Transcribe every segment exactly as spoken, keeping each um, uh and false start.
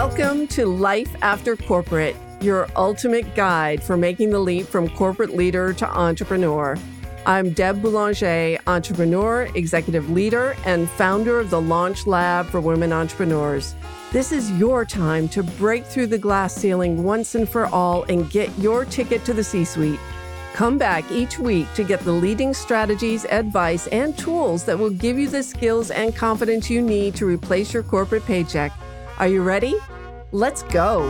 Welcome to Life After Corporate, your ultimate guide for making the leap from corporate leader to entrepreneur. I'm Deb Boulanger, entrepreneur, executive leader, and founder of the Launch Lab for Women Entrepreneurs. This is your time to break through the glass ceiling once and for all and get your ticket to the C-suite. Come back each week to get the leading strategies, advice, and tools that will give you the skills and confidence you need to replace your corporate paycheck. Are you ready? Let's go.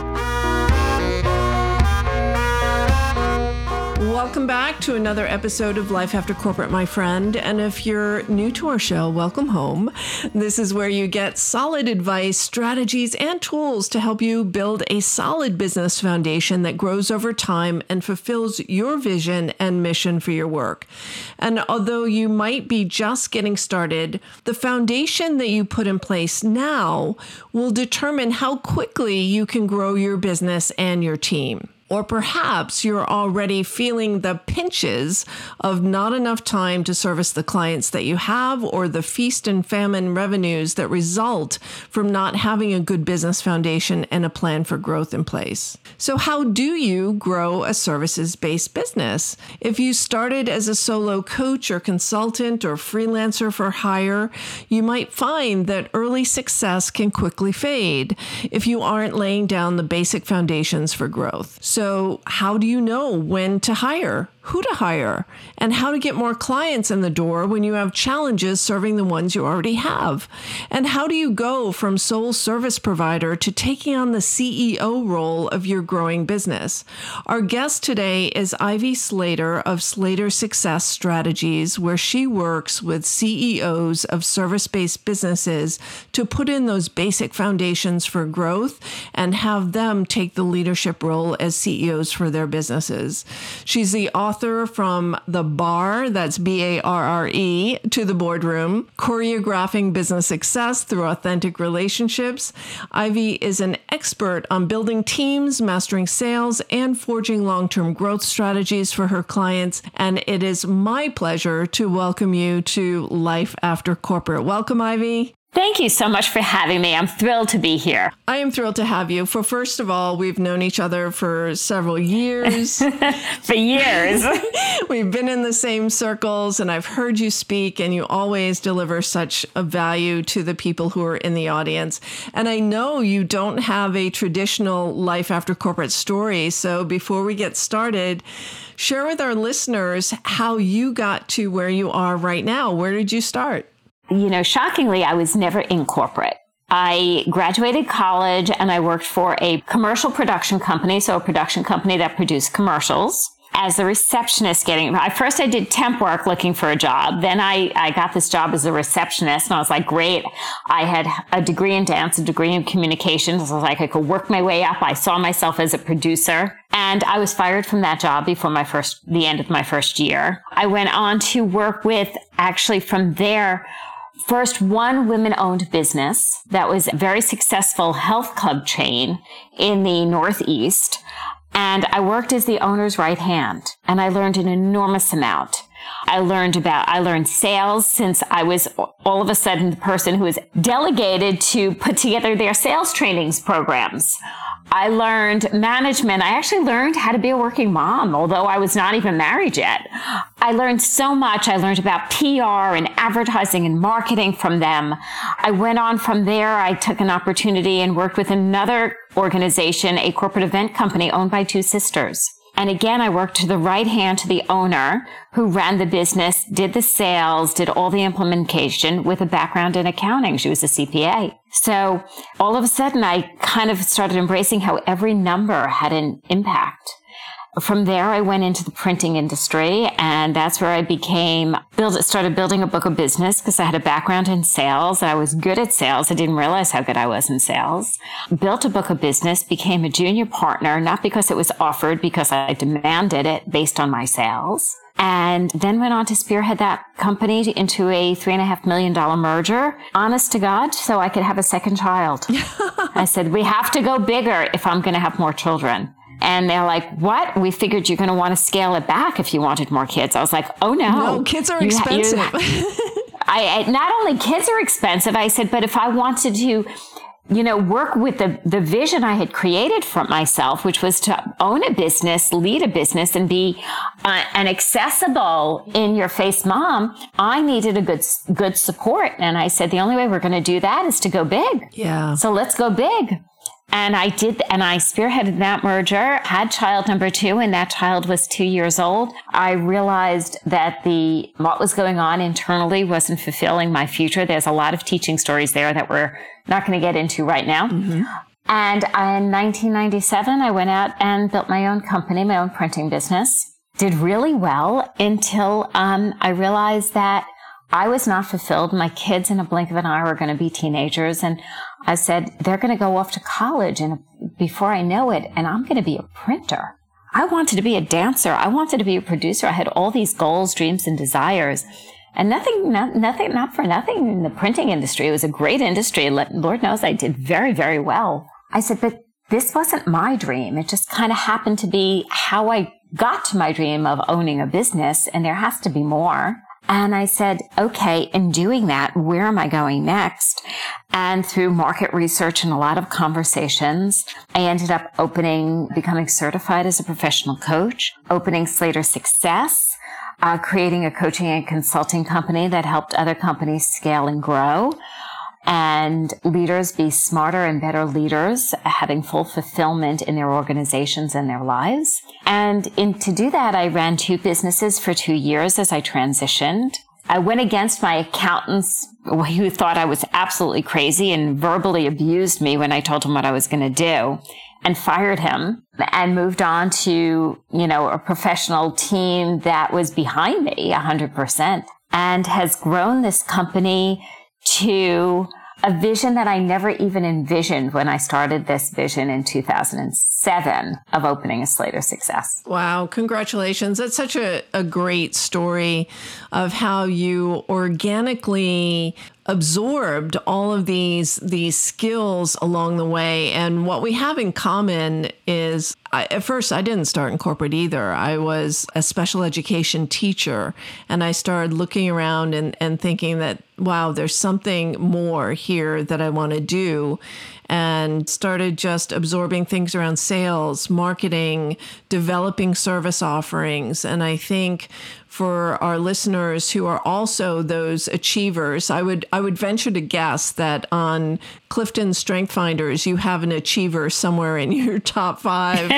Welcome back to another episode of Life After Corporate, my friend. And if you're new to our show, welcome home. This is where you get solid advice, strategies, and tools to help you build a solid business foundation that grows over time and fulfills your vision and mission for your work. And although you might be just getting started, the foundation that you put in place now will determine how quickly you can grow your business and your team. Or perhaps you're already feeling the pinches of not enough time to service the clients that you have, or the feast and famine revenues that result from not having a good business foundation and a plan for growth in place. So how do you grow a services-based business? If you started as a solo coach or consultant or freelancer for hire, you might find that early success can quickly fade if you aren't laying down the basic foundations for growth. So how do you know when to hire, who to hire, and how to get more clients in the door when you have challenges serving the ones you already have? And how do you go from sole service provider to taking on the C E O role of your growing business? Our guest today is Ivy Slater of Slater Success Strategies, where she works with C E Os of service-based businesses to put in those basic foundations for growth and have them take the leadership role as C E Os for their businesses. She's the author From the Bar, that's B A R R E, to the Boardroom, Choreographing Business Success Through Authentic Relationships. Ivy is an expert on building teams, mastering sales, and forging long-term growth strategies for her clients. And it is my pleasure to welcome you to Life After Corporate. Welcome, Ivy. Thank you so much for having me. I'm thrilled to be here. I am thrilled to have you. For first of all, we've known each other for several years. For years. We've been in the same circles, and I've heard you speak, and you always deliver such a value to the people who are in the audience. And I know you don't have a traditional Life After Corporate story. So before we get started, share with our listeners how you got to where you are right now. Where did you start? You know, shockingly, I was never in corporate. I graduated college and I worked for a commercial production company, so a production company that produced commercials. As a receptionist getting, I first I did temp work looking for a job. Then I, I got this job as a receptionist, and I was like, great. I had a degree in dance, a degree in communications. I was like, I could work my way up. I saw myself as a producer, and I was fired from that job before my first, the end of my first year. I went on to work with, actually from there, first, one women-owned business that was a very successful health club chain in the Northeast. And I worked as the owner's right hand, and I learned an enormous amount. I learned about, I learned sales, since I was all of a sudden the person who was delegated to put together their sales trainings programs. I learned management. I actually learned how to be a working mom, although I was not even married yet. I learned so much. I learned about P R and advertising and marketing from them. I went on from there. I took an opportunity and worked with another organization, a corporate event company owned by two sisters. And again, I worked to the right hand to the owner who ran the business, did the sales, did all the implementation with a background in accounting. She was a C P A. So all of a sudden, I kind of started embracing how every number had an impact. From there, I went into the printing industry, and that's where I became, build, started building a book of business because I had a background in sales. I was good at sales. I didn't realize how good I was in sales. Built a book of business, became a junior partner, not because it was offered, because I demanded it based on my sales. And then went on to spearhead that company into a three and a half million dollar merger, honest to God, so I could have a second child. I said, we have to go bigger if I'm going to have more children. And they're like, what? We figured you're going to want to scale it back if you wanted more kids. I was like, oh, no. No, kids are you, expensive. You, I, I not only kids are expensive, I said, but if I wanted to you know, work with the, the vision I had created for myself, which was to own a business, lead a business, and be uh, an accessible, in-your-face mom. I needed a good, good support. And I said, the only way we're going to do that is to go big. Yeah. So let's go big. And I did, and I spearheaded that merger, had child number two, and that child was two years old. I realized that the what was going on internally wasn't fulfilling my future. There's a lot of teaching stories there that we're not going to get into right now. Mm-hmm. And in nineteen ninety-seven, I went out and built my own company, my own printing business. Did really well until um, I realized that I was not fulfilled. My kids in a blink of an eye were going to be teenagers. And I said, they're going to go off to college and before I know it, and I'm going to be a printer. I wanted to be a dancer. I wanted to be a producer. I had all these goals, dreams, and desires. And nothing, not, nothing, not for nothing in the printing industry. It was a great industry. Lord knows I did very, very well. I said, but this wasn't my dream. It just kind of happened to be how I got to my dream of owning a business. And there has to be more. And I said, okay, in doing that, where am I going next? And through market research and a lot of conversations, I ended up opening, becoming certified as a professional coach, opening Slater Success, uh, creating a coaching and consulting company that helped other companies scale and grow, and leaders be smarter and better leaders, having full fulfillment in their organizations and their lives. And in, to do that, I ran two businesses for two years as I transitioned. I went against my accountants who thought I was absolutely crazy and verbally abused me when I told him what I was going to do, and fired him and moved on to, you know, a professional team that was behind me one hundred percent and has grown this company to a vision that I never even envisioned when I started this vision in two thousand seven of opening a Slater Success. Wow. Congratulations. That's such a, a great story of how you organically absorbed all of these these skills along the way. And what we have in common is, I, at first, I didn't start in corporate either. I was a special education teacher, and I started looking around and, and thinking that, wow, there's something more here that I want to do, and started just absorbing things around sales, marketing, developing service offerings. And I think for our listeners who are also those achievers, I would I would venture to guess that on Clifton Strength Finders, you have an achiever somewhere in your top five.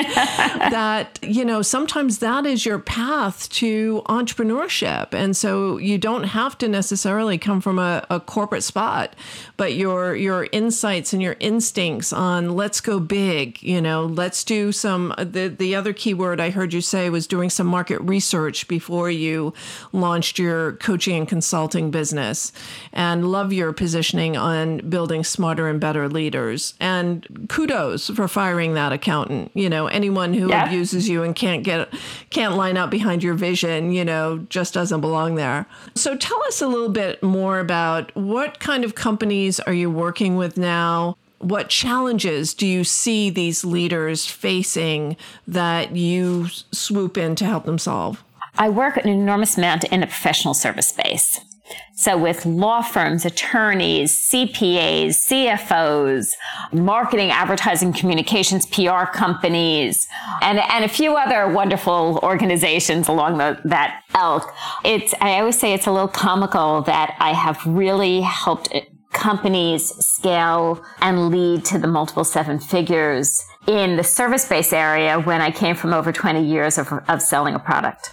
That, you know, sometimes that is your path to entrepreneurship. And so you don't have to necessarily come from a, a corporate spot, but your your insights and your instincts on let's go big, you know, let's do some, the, the other key word I heard you say was doing some market research before you You launched your coaching and consulting business, and love your positioning on building smarter and better leaders. And kudos for firing that accountant. You know, anyone who yeah. abuses you and can't get, can't line up behind your vision, you know, just doesn't belong there. So tell us a little bit more about what kind of companies are you working with now? What challenges do you see these leaders facing that you swoop in to help them solve? I work an enormous amount in the professional service space. So with law firms, attorneys, C P As, C F Os, marketing, advertising, communications, P R companies, and, and a few other wonderful organizations along the, that ilk. It's, I always say it's a little comical that I have really helped companies scale and lead to the multiple seven figures in the service-based area when I came from over twenty years of, of selling a product.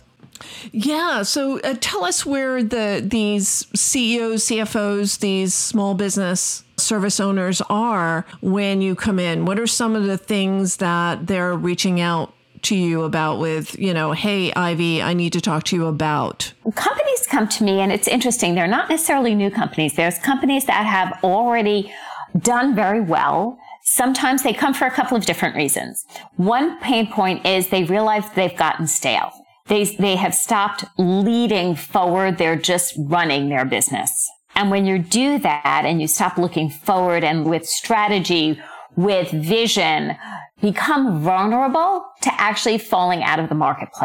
Yeah. So uh, tell us where the these C E Os, C F Os, these small business service owners are when you come in. What are some of the things that they're reaching out to you about with, you know, hey, Ivy, I need to talk to you about? Companies come to me, and it's interesting. They're not necessarily new companies. There's companies that have already done very well. Sometimes they come for a couple of different reasons. One pain point is they realize they've gotten stale. They, they have stopped leading forward. They're just running their business. And when you do that and you stop looking forward and with strategy, with vision, become vulnerable to actually falling out of the marketplace.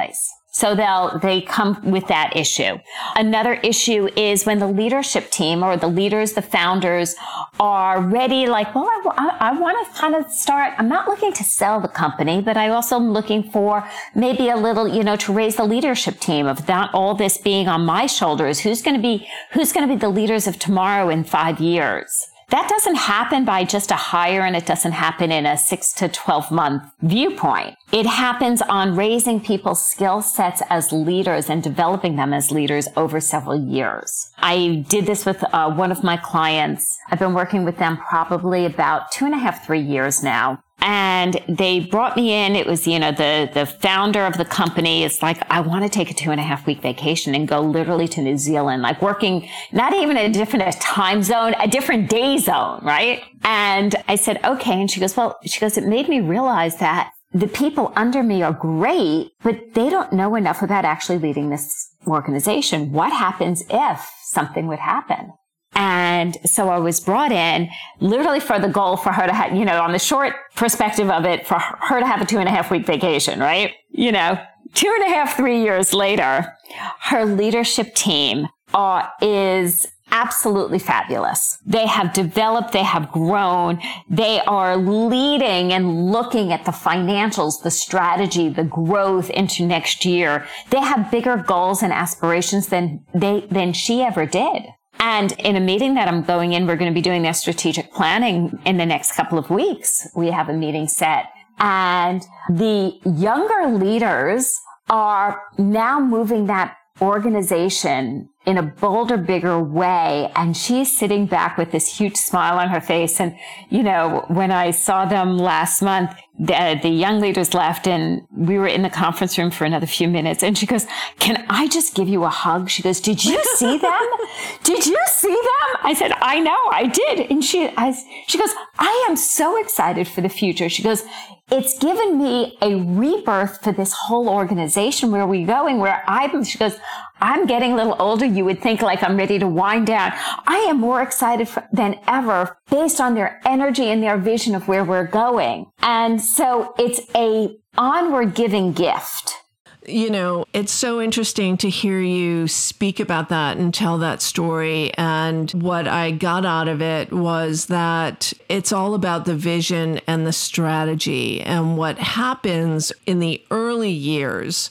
So they'll, they come with that issue. Another issue is when the leadership team or the leaders, the founders are ready, like, well, I, I, I want to kind of start, I'm not looking to sell the company, but I also am looking for maybe a little, you know, to raise the leadership team of not all this being on my shoulders. Who's going to be, who's going to be the leaders of tomorrow in five years? That doesn't happen by just a hire, and it doesn't happen in a six to twelve month viewpoint. It happens on raising people's skill sets as leaders and developing them as leaders over several years. I did this with uh, one of my clients. I've been working with them probably about two and a half, three years now. And they brought me in. It was, you know, the, the founder of the company is like, I want to take a two and a half week vacation and go literally to New Zealand, like working not even a different time zone, a different day zone, right? And I said, okay. And she goes, well, she goes, it made me realize that the people under me are great, but they don't know enough about actually leading this organization. What happens if something would happen? And so I was brought in literally for the goal for her to have, you know, on the short perspective of it, for her to have a two and a half week vacation, right? You know, two and a half, three years later, her leadership team uh, is absolutely fabulous. They have developed, they have grown, they are leading and looking at the financials, the strategy, the growth into next year. They have bigger goals and aspirations than they, than she ever did. And in a meeting that I'm going in, we're going to be doing their strategic planning in the next couple of weeks. We have a meeting set. And the younger leaders are now moving that organization in a bolder, bigger way. And she's sitting back with this huge smile on her face. And, you know, when I saw them last month, the, the young leaders left and we were in the conference room for another few minutes. And she goes, can I just give you a hug? She goes, did you see them? Did you see them? I said, I know, I did. And she, I, she goes, I am so excited for the future. She goes, it's given me a rebirth for this whole organization. Where are we going? Where I'm, she goes, I'm getting a little older. You would think like I'm ready to wind down. I am more excited for, than ever based on their energy and their vision of where we're going. And so it's a onward giving gift. You know, it's so interesting to hear you speak about that and tell that story. And what I got out of it was that it's all about the vision and the strategy. And what happens in the early years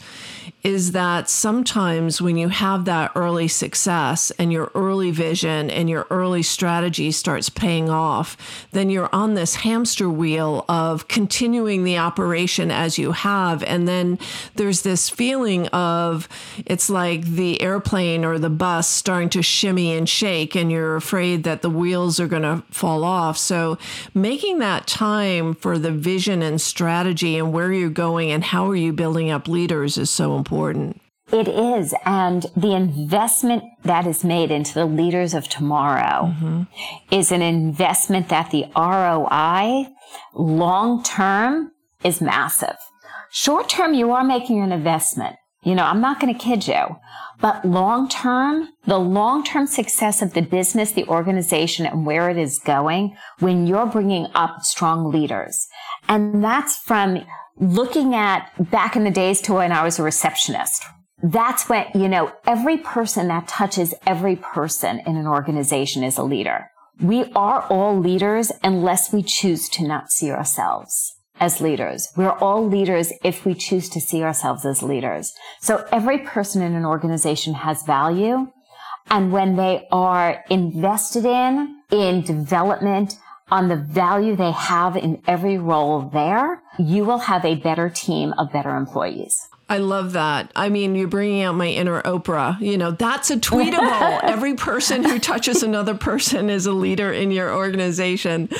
is that sometimes when you have that early success and your early vision and your early strategy starts paying off, then you're on this hamster wheel of continuing the operation as you have. And then there's this feeling of it's like the airplane or the bus starting to shimmy and shake, and you're afraid that the wheels are going to fall off. So making that time for the vision and strategy and where you're going and how are you building up leaders is so important. Important. It is. And the investment that is made into the leaders of tomorrow mm-hmm. is an investment that the R O I long term is massive. Short term, you are making an investment. You know, I'm not going to kid you, but long term, the long term success of the business, the organization, and where it is going when you're bringing up strong leaders. And that's from looking at back in the days to when I was a receptionist. That's when, you know, every person that touches every person in an organization is a leader. We are all leaders unless we choose to not see ourselves as leaders. We're all leaders if we choose to see ourselves as leaders. So every person in an organization has value. And when they are invested in, in development, on the value they have in every role there, you will have a better team of better employees. I love that. I mean, you're bringing out my inner Oprah. You know, that's a tweetable. Every person who touches another person is a leader in your organization.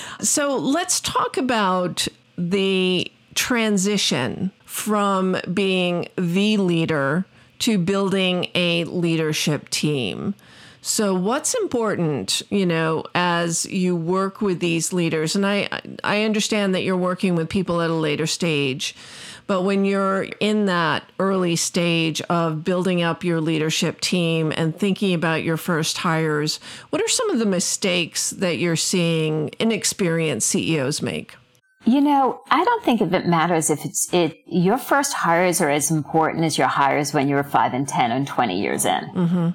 So let's talk about the transition from being the leader to building a leadership team. So what's important, you know, as you work with these leaders, and I, I understand that you're working with people at a later stage, but when you're in that early stage of building up your leadership team and thinking about your first hires, what are some of the mistakes that you're seeing inexperienced C E Os make? You know, I don't think if it matters if it's it. Your first hires are as important as your hires when you're five and ten and twenty years in. Mm-hmm.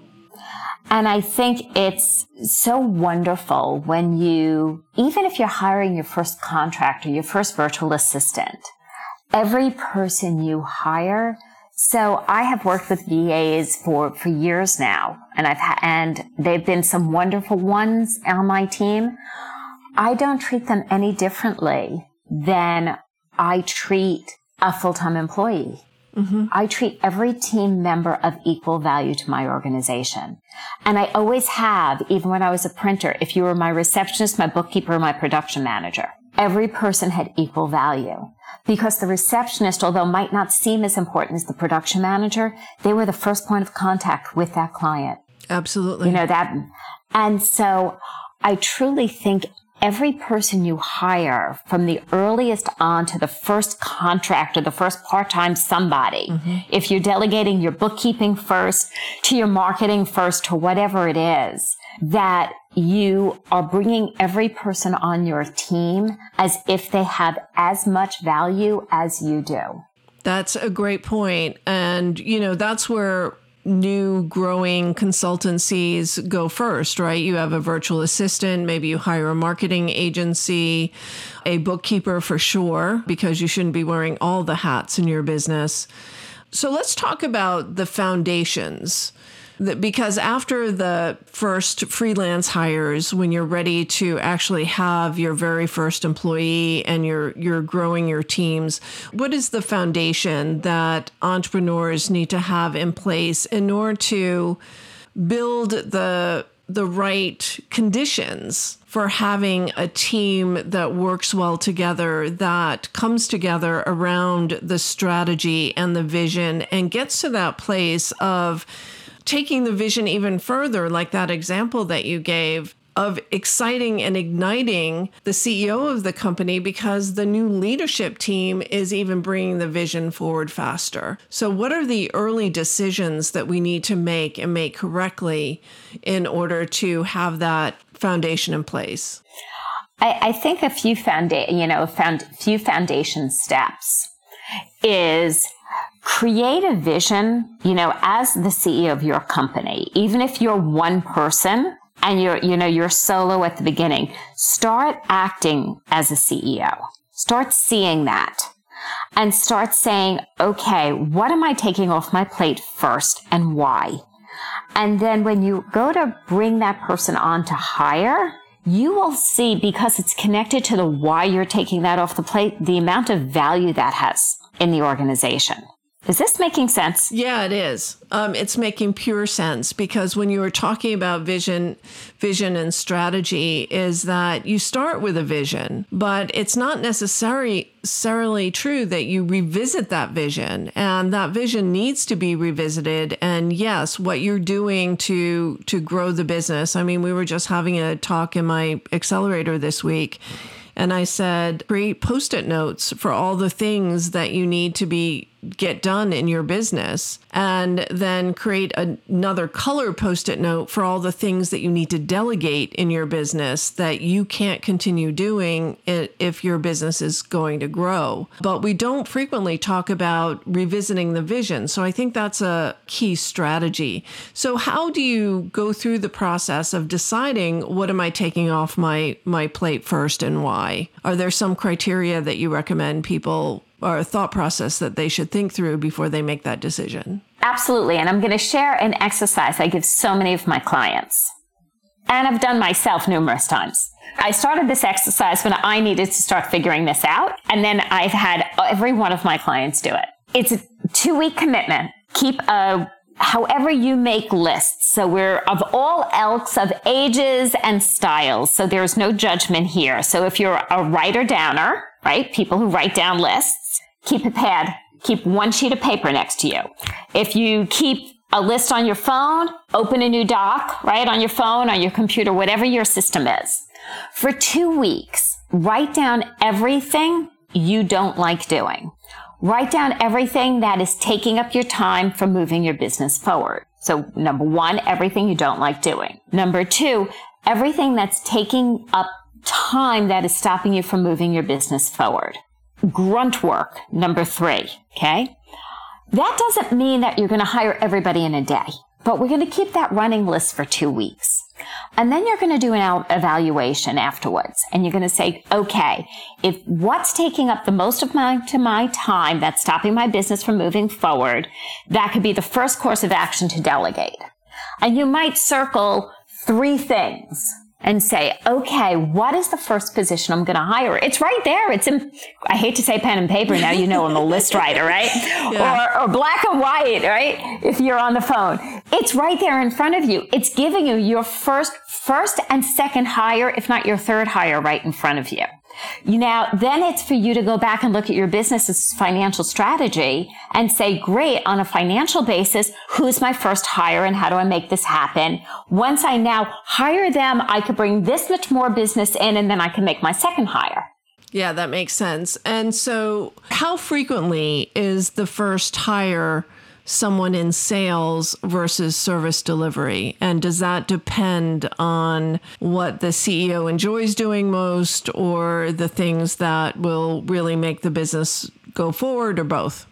And I think it's so wonderful when you, even if you're hiring your first contractor, your first virtual assistant, every person you hire. So I have worked with V As for, for years now, and I've ha- and they've been some wonderful ones on my team. I don't treat them any differently than I treat a full-time employee. Mm-hmm. I treat every team member of equal value to my organization. And I always have, even when I was a printer, if you were my receptionist, my bookkeeper, my production manager, every person had equal value. Because the receptionist, although might not seem as important as the production manager, they were the first point of contact with that client. Absolutely. You know, that. And so I truly think every person you hire, from the earliest on to the first contractor, the first part-time somebody, mm-hmm. if you're delegating your bookkeeping first, to your marketing first, to whatever it is, that you are bringing every person on your team as if they have as much value as you do. That's a great point. And, you know, that's where new growing consultancies go first, right? You have a virtual assistant, maybe you hire a marketing agency, a bookkeeper for sure, because you shouldn't be wearing all the hats in your business. So let's talk about the foundations. Because after the first freelance hires, when you're ready to actually have your very first employee and you're you're growing your teams, what is the foundation that entrepreneurs need to have in place in order to build the the right conditions for having a team that works well together, that comes together around the strategy and the vision and gets to that place of taking the vision even further, like that example that you gave, of exciting and igniting the C E O of the company because the new leadership team is even bringing the vision forward faster. So what are the early decisions that we need to make and make correctly in order to have that foundation in place? I, I think a few founda- you know, found few foundation steps is create a vision, you know, as the C E O of your company. Even if you're one person and you're, you know, you're solo at the beginning, start acting as a C E O. Start seeing that and start saying, okay, what am I taking off my plate first and why? And then when you go to bring that person on to hire, you will see, because it's connected to the why you're taking that off the plate, the amount of value that has in the organization. Is this making sense? Yeah, it is. Um, it's making pure sense because when you were talking about vision, vision and strategy is that you start with a vision, but it's not necessarily, necessarily true that you revisit that vision, and that vision needs to be revisited. And yes, what you're doing to, to grow the business. I mean, we were just having a talk in my accelerator this week. And I said, create Post-it notes for all the things that you need to be get done in your business, and then create another color Post-it note for all the things that you need to delegate in your business that you can't continue doing if your business is going to grow. But we don't frequently talk about revisiting the vision. So I think that's a key strategy. So how do you go through the process of deciding what am I taking off my, my plate first and why? Are there some criteria that you recommend people, or a thought process that they should think through before they make that decision? Absolutely. And I'm going to share an exercise I give so many of my clients. And I've done myself numerous times. I started this exercise when I needed to start figuring this out. And then I've had every one of my clients do it. It's a two-week commitment. Keep a however you make lists. So we're of all ilks, of ages and styles. So there's no judgment here. So if you're a writer-downer, right, people who write down lists, keep a pad, keep one sheet of paper next to you. If you keep a list on your phone, open a new doc, right, on your phone, on your computer, whatever your system is. For two weeks, write down everything you don't like doing. Write down everything that is taking up your time from moving your business forward. So number one, everything you don't like doing. Number two, everything that's taking up time that is stopping you from moving your business forward. Grunt work, number three, okay? That doesn't mean that you're going to hire everybody in a day, but we're going to keep that running list for two weeks. And then you're going to do an evaluation afterwards. And you're going to say, okay, if what's taking up the most of my, to my time that's stopping my business from moving forward, that could be the first course of action to delegate. And you might circle three things and say, okay, what is the first position I'm going to hire? It's right there. It's in, I hate to say pen and paper. Now you know I'm a list writer, right? Yeah. Or, or black and white, right? If you're on the phone. It's right there in front of you. It's giving you your first, first and second hire, if not your third hire, right in front of you. You now, then it's for you to go back and look at your business's financial strategy and say, great, on a financial basis, who's my first hire and how do I make this happen? Once I now hire them, I could bring this much more business in and then I can make my second hire. Yeah, that makes sense. And so how frequently is the first hire someone in sales versus service delivery? And does that depend on what the C E O enjoys doing most or the things that will really make the business go forward, or both?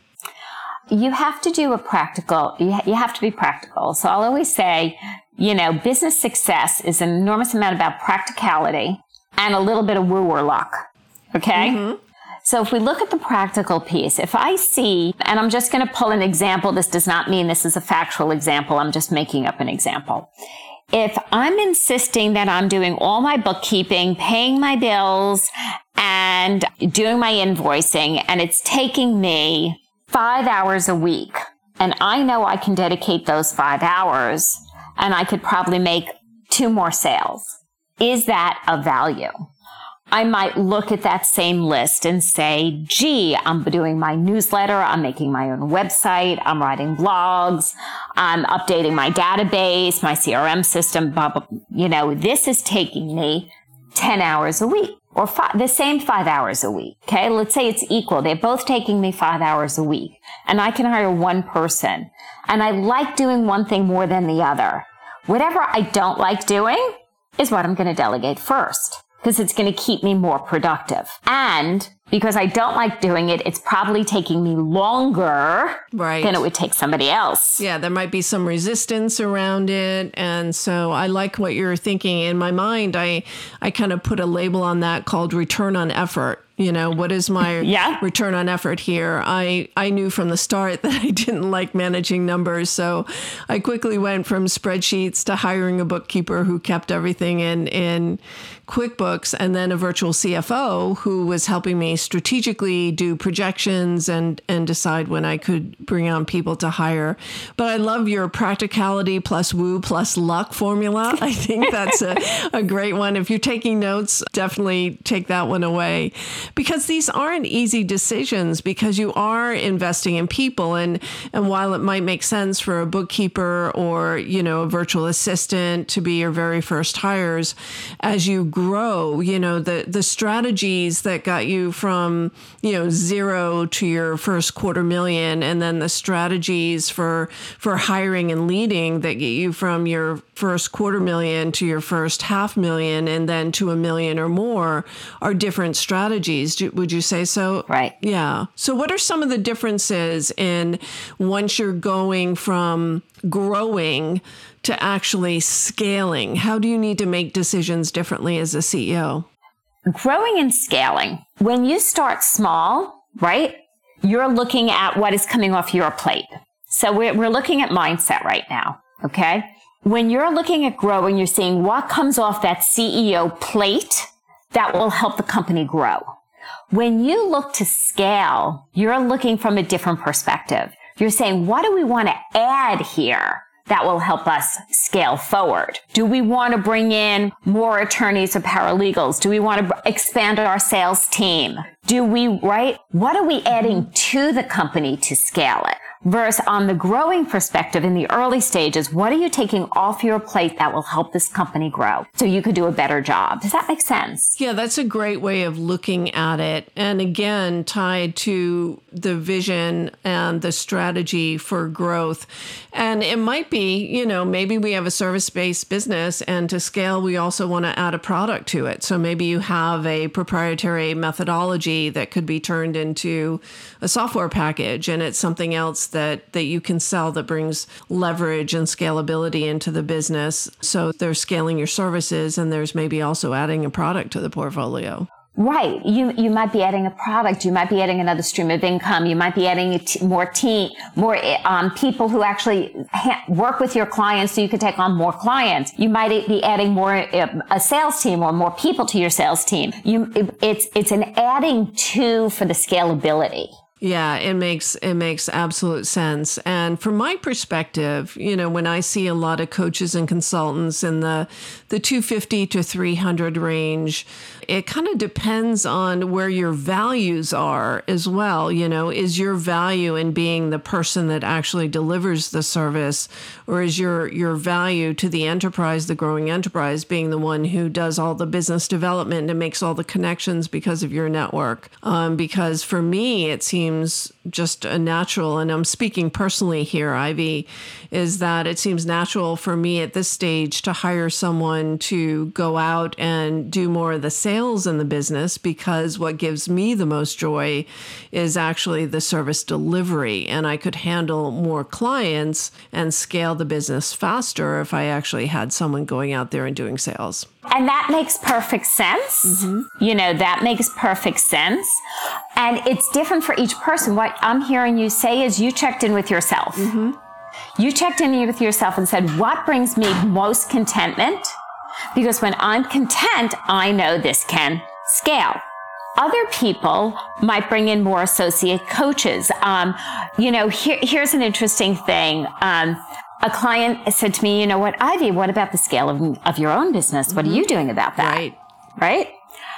You have to do a practical, you, ha- you have to be practical. So I'll always say, you know, business success is an enormous amount about practicality and a little bit of woo or luck. Okay? Mm-hmm. So if we look at the practical piece, if I see, and I'm just going to pull an example, this does not mean this is a factual example, I'm just making up an example. If I'm insisting that I'm doing all my bookkeeping, paying my bills, and doing my invoicing, and it's taking me five hours a week, and I know I can dedicate those five hours, and I could probably make two more sales, is that of value? I might look at that same list and say, gee, I'm doing my newsletter, I'm making my own website, I'm writing blogs, I'm updating my database, my C R M system, blah, blah, you know, this is taking me ten hours a week or five, the same five hours a week. Okay. Let's say it's equal. They're both taking me five hours a week and I can hire one person and I like doing one thing more than the other. Whatever I don't like doing is what I'm going to delegate first, because it's going to keep me more productive. And because I don't like doing it, it's probably taking me longer right. than it would take somebody else. Yeah, there might be some resistance around it. And so I like what you're thinking. In my mind, I, I kind of put a label on that called return on effort. You know, what is my yeah. return on effort here? I, I knew from the start that I didn't like managing numbers. So I quickly went from spreadsheets to hiring a bookkeeper who kept everything in, in QuickBooks, and then a virtual C F O who was helping me strategically do projections and, and decide when I could bring on people to hire. But I love your practicality plus woo plus luck formula. I think that's a, a great one. If you're taking notes, definitely take that one away. Because these aren't easy decisions, because you are investing in people. And, and while it might make sense for a bookkeeper or, you know, a virtual assistant to be your very first hires, as you grow, you know, the, the strategies that got you from, you know, zero to your first quarter million, and then the strategies for, for hiring and leading that get you from your first quarter million to your first half million and then to a million or more are different strategies. Would you say so? Right. Yeah. So what are some of the differences in once you're going from growing to actually scaling? How do you need to make decisions differently as a C E O? Growing and scaling. When you start small, right, you're looking at what is coming off your plate. So we're, we're looking at mindset right now. Okay. When you're looking at growing, you're seeing what comes off that C E O plate that will help the company grow. When you look to scale, you're looking from a different perspective. You're saying, what do we want to add here that will help us scale forward? Do we want to bring in more attorneys or paralegals? Do we want to expand our sales team? do we, right? What are we adding to the company to scale it? Versus on the growing perspective in the early stages, what are you taking off your plate that will help this company grow so you could do a better job? Does that make sense? Yeah, that's a great way of looking at it. And again, tied to the vision and the strategy for growth. And it might be, you know, maybe we have a service-based business, and to scale, we also want to add a product to it. So maybe you have a proprietary methodology that could be turned into a software package, and it's something else that, that you can sell that brings leverage and scalability into the business. So there's scaling your services, and there's maybe also adding a product to the portfolio. Right. You you might be adding a product. You might be adding another stream of income. You might be adding a t- more team, more um, people who actually ha- work with your clients so you can take on more clients. You might be adding more uh, a sales team or more people to your sales team. You it, it's it's an adding to for the scalability. Yeah, it makes it makes absolute sense. And from my perspective, you know, when I see a lot of coaches and consultants in the the two fifty to three hundred range, it kind of depends on where your values are as well. You know, is your value in being the person that actually delivers the service, or is your your value to the enterprise, the growing enterprise, being the one who does all the business development and makes all the connections because of your network? Um, because for me, it seems just a natural, and I'm speaking personally here, Ivy, is that it seems natural for me at this stage to hire someone to go out and do more of the sales in the business, because what gives me the most joy is actually the service delivery. And I could handle more clients and scale the business faster if I actually had someone going out there and doing sales. And that makes perfect sense. Mm-hmm. You know, that makes perfect sense. And it's different for each person. What I'm hearing you say is you checked in with yourself. Mm-hmm. You checked in with yourself and said, what brings me most contentment? Because when I'm content, I know this can scale. Other people might bring in more associate coaches. Um, you know, here, here's an interesting thing. Um, A client said to me, you know what, Ivy, what about the scale of, of your own business? What mm-hmm. are you doing about that? Right. Right?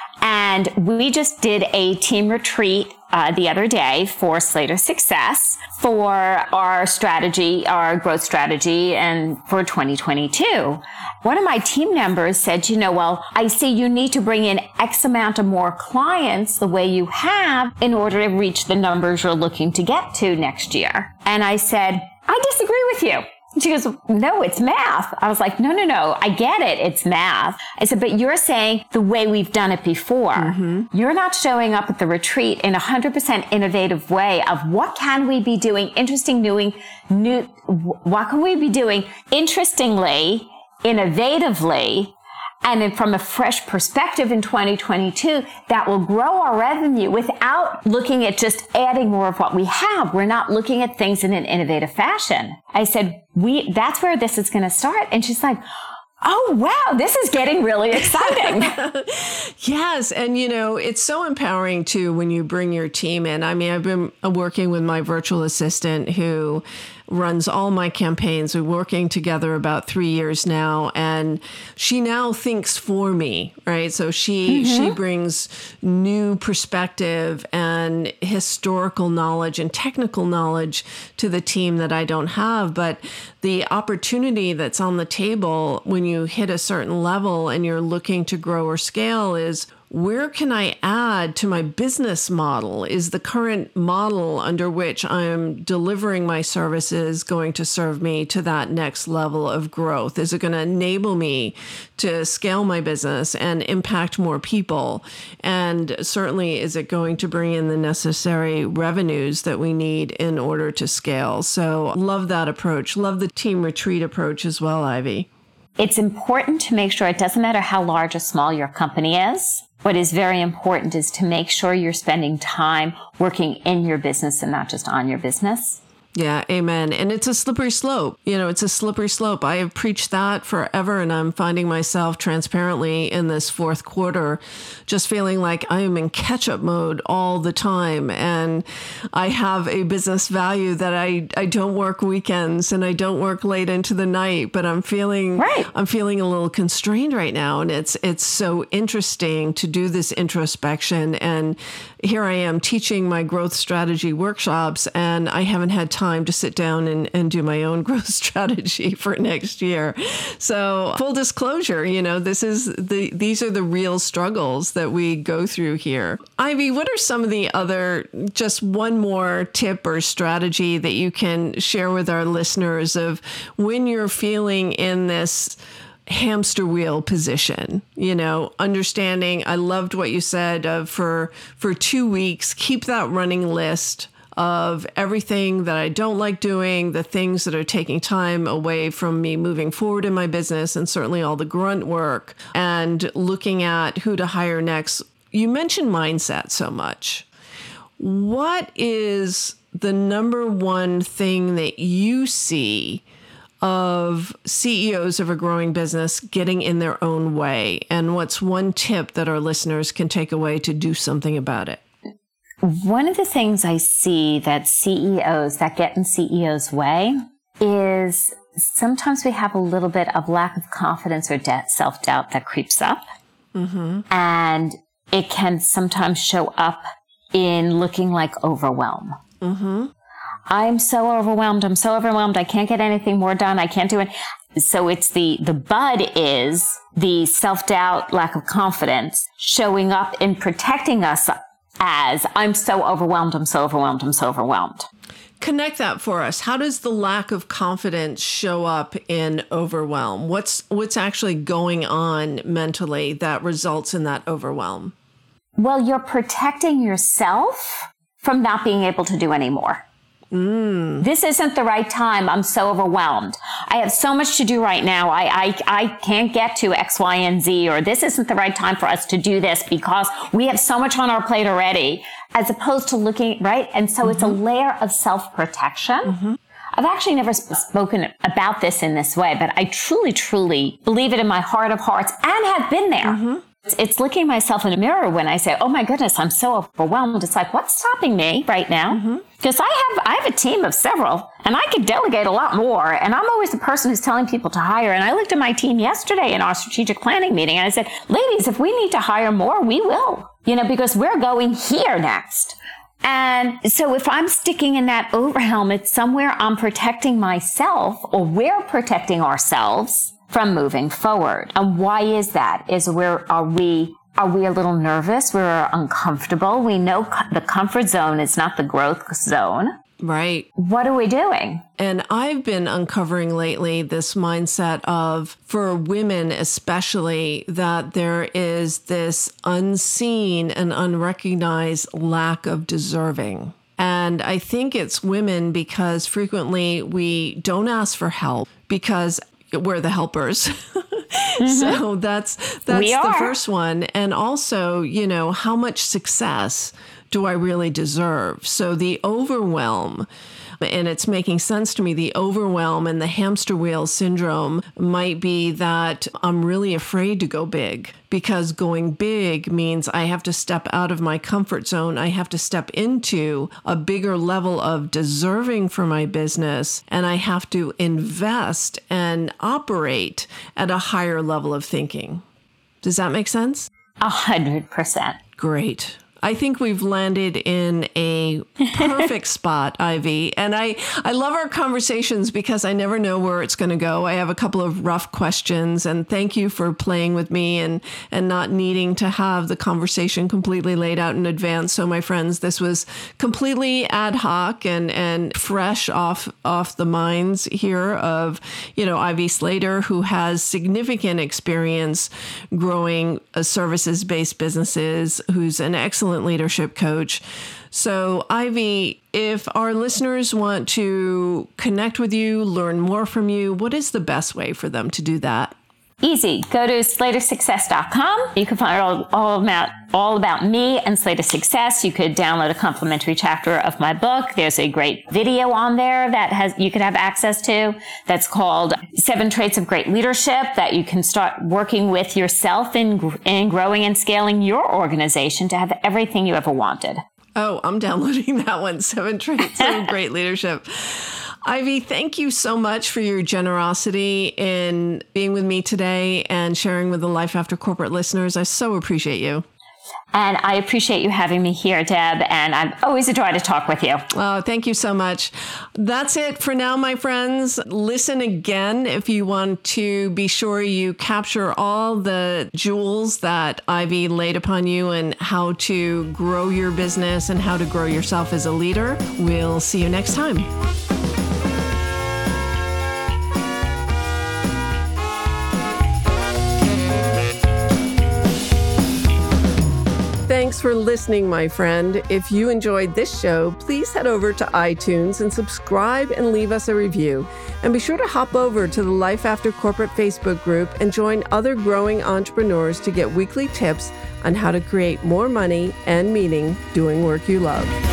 And we just did a team retreat uh, the other day for Slater Success for our strategy, our growth strategy, and for twenty twenty-two. One of my team members said, you know, well, I see you need to bring in X amount of more clients the way you have in order to reach the numbers you're looking to get to next year. And I said, I disagree with you. She goes, no, it's math. I was like, no, no, no, I get it. It's math. I said, but you're saying the way we've done it before. Mm-hmm. You're not showing up at the retreat in a one hundred percent innovative way of what can we be doing, interesting, new, new, what can we be doing interestingly, innovatively, and then from a fresh perspective in twenty twenty-two, that will grow our revenue without looking at just adding more of what we have. We're not looking at things in an innovative fashion. I said, we, that's where this is going to start. And she's like, oh, wow, this is getting really exciting. Yes. And, you know, it's so empowering, too, when you bring your team in. I mean, I've been working with my virtual assistant who runs all my campaigns. We're working together about three years now, and she now thinks for me, right? So she mm-hmm. she brings new perspective and historical knowledge and technical knowledge to the team that I don't have. But the opportunity that's on the table when you hit a certain level and you're looking to grow or scale is, where can I add to my business model? Is the current model under which I'm delivering my services going to serve me to that next level of growth? Is it going to enable me to scale my business and impact more people? And certainly, is it going to bring in the necessary revenues that we need in order to scale? So love that approach. Love the team retreat approach as well, Ivy. It's important to make sure it doesn't matter how large or small your company is. What is very important is to make sure you're spending time working in your business and not just on your business. Yeah, amen. And it's a slippery slope. You know, it's a slippery slope. I have preached that forever, and I'm finding myself transparently in this fourth quarter just feeling like I am in catch-up mode all the time. And I have a business value that I, I don't work weekends and I don't work late into the night, but I'm feeling right. I'm feeling a little constrained right now. And it's it's so interesting to do this introspection and here I am teaching my growth strategy workshops, and I haven't had time to sit down and, and do my own growth strategy for next year. So full disclosure, you know, this is the these are the real struggles that we go through here. Ivy, what are some of the other, just one more tip or strategy that you can share with our listeners of when you're feeling in this hamster wheel position, you know, understanding, I loved what you said of for, for two weeks, keep that running list of everything that I don't like doing, the things that are taking time away from me moving forward in my business, and certainly all the grunt work, and looking at who to hire next. You mentioned mindset so much. What is the number one thing that you see of C E Os of a growing business getting in their own way? And what's one tip that our listeners can take away to do something about it? One of the things I see that C E Os that get in C E Os' way is sometimes we have a little bit of lack of confidence or de- self-doubt that creeps up. Mm-hmm. And it can sometimes show up in looking like overwhelm. Mm-hmm. I'm so overwhelmed. I'm so overwhelmed. I can't get anything more done. I can't do it. So it's the, the bud is the self-doubt, lack of confidence showing up in protecting us as I'm so overwhelmed. I'm so overwhelmed. I'm so overwhelmed. Connect that for us. How does the lack of confidence show up in overwhelm? What's, what's actually going on mentally that results in that overwhelm? Well, you're protecting yourself from not being able to do any more. Mm. This isn't the right time. I'm so overwhelmed. I have so much to do right now. I, I, I can't get to X, Y, and Z, or this isn't the right time for us to do this because we have so much on our plate already, as opposed to looking, right? And so mm-hmm. it's a layer of self-protection. Mm-hmm. I've actually never sp- spoken about this in this way, but I truly, truly believe it in my heart of hearts and have been there. Mm-hmm. It's looking myself in a mirror when I say, oh my goodness, I'm so overwhelmed. It's like, what's stopping me right now? Because mm-hmm. I have I have a team of several, and I could delegate a lot more. And I'm always the person who's telling people to hire. And I looked at my team yesterday in our strategic planning meeting, and I said, ladies, if we need to hire more, we will, you know, because we're going here next. And so if I'm sticking in that overwhelm, it's somewhere I'm protecting myself, or we're protecting ourselves from moving forward. And why is that? Is where are we, are we a little nervous? We're uncomfortable. We know co- the comfort zone is not the growth zone. Right. What are we doing? And I've been uncovering lately this mindset of, for women especially, that there is this unseen and unrecognized lack of deserving. And I think it's women because frequently we don't ask for help because we're the helpers. Mm-hmm. So that's that's the first one. And also, you know, how much success do I really deserve? So the overwhelm, and it's making sense to me, the overwhelm and the hamster wheel syndrome might be that I'm really afraid to go big, because going big means I have to step out of my comfort zone. I have to step into a bigger level of deserving for my business, and I have to invest and operate at a higher level of thinking. Does that make sense? A hundred percent. Great. I think we've landed in a perfect spot, Ivy. And I, I love our conversations because I never know where it's going to go. I have a couple of rough questions, and thank you for playing with me and, and not needing to have the conversation completely laid out in advance. So my friends, this was completely ad hoc and, and fresh off, off the minds here of, you know, Ivy Slater, who has significant experience growing uh, services-based businesses, who's an excellent leadership coach. So, Ivy, if our listeners want to connect with you, learn more from you, what is the best way for them to do that? Easy. Go to slater success dot com. You can find all, all about all about me and Slater Success. You could download a complimentary chapter of my book. There's a great video on there that has you could have access to that's called Seven Traits of Great Leadership, that you can start working with yourself in, in growing and scaling your organization to have everything you ever wanted. Oh, I'm downloading that one. Seven Traits of Great Leadership. Ivy, thank you so much for your generosity in being with me today and sharing with the Life After Corporate listeners. I so appreciate you. And I appreciate you having me here, Deb, and I'm always a joy to talk with you. Oh, thank you so much. That's it for now, my friends. Listen again if you want to be sure you capture all the jewels that Ivy laid upon you and how to grow your business and how to grow yourself as a leader. We'll see you next time. Thanks for listening, my friend. If you enjoyed this show, please head over to iTunes and subscribe and leave us a review. And be sure to hop over to the Life After Corporate Facebook group and join other growing entrepreneurs to get weekly tips on how to create more money and meaning doing work you love.